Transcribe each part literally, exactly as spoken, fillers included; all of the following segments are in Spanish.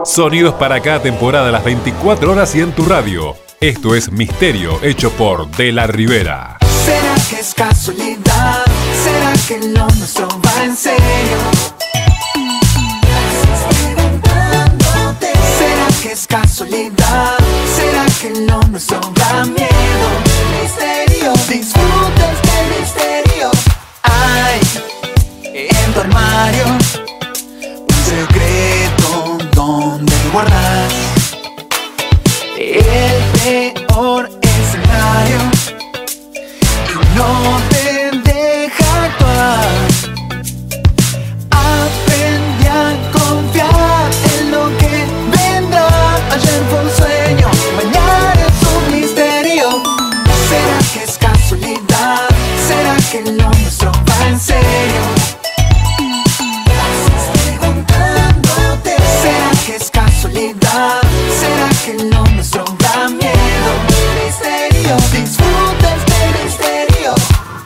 Sonidos para cada temporada, las veinticuatro horas y en tu radio. Esto es Misterio, hecho por De La Rivera. ¿Será que es casualidad? ¿Será que lo nuestro va en serio? ¿Será que es casualidad? ¿Será que lo nuestro da miedo? Misterio, disfruta este misterio. Hay en tu armario un secreto donde guardas el peor escenario y no te deja actuar. Aprendí a confiar en lo que vendrá. Ayer fue un sueño, mañana es un misterio. ¿Será que es casualidad? ¿Será que lo nuestro va en serio? ¿Será que es casualidad? ¿Será que lo nuestro da miedo? Misterio, disfruta este misterio.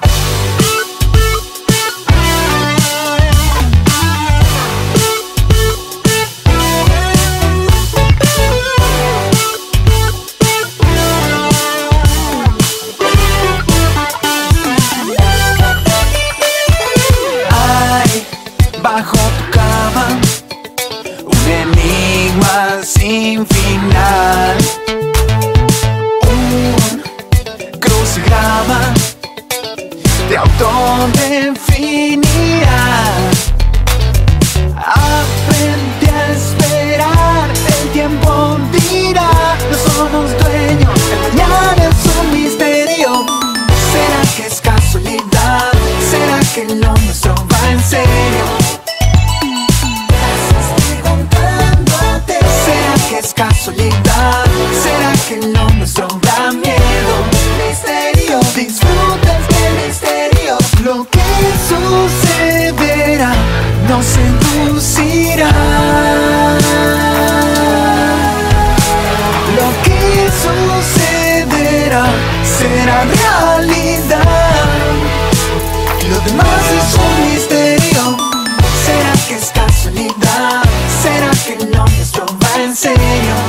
Hay bajo tu cama un enigma sin final, un crucigrama de autodefinirá. Aprende a esperar, el tiempo dirá. No somos dueños, el mañana es un misterio. ¿Será que es casualidad? ¿Será que lo nuestro va en serio? ¿Será que es casualidad? ¿Será que lo nuestro da miedo? Misterio, disfruta este misterio. Lo que sucederá nos seducirá. Lo que sucederá será realidad. Lo demás es un misterio. ¿Será que es casualidad? ¿Será que lo nuestro va en serio?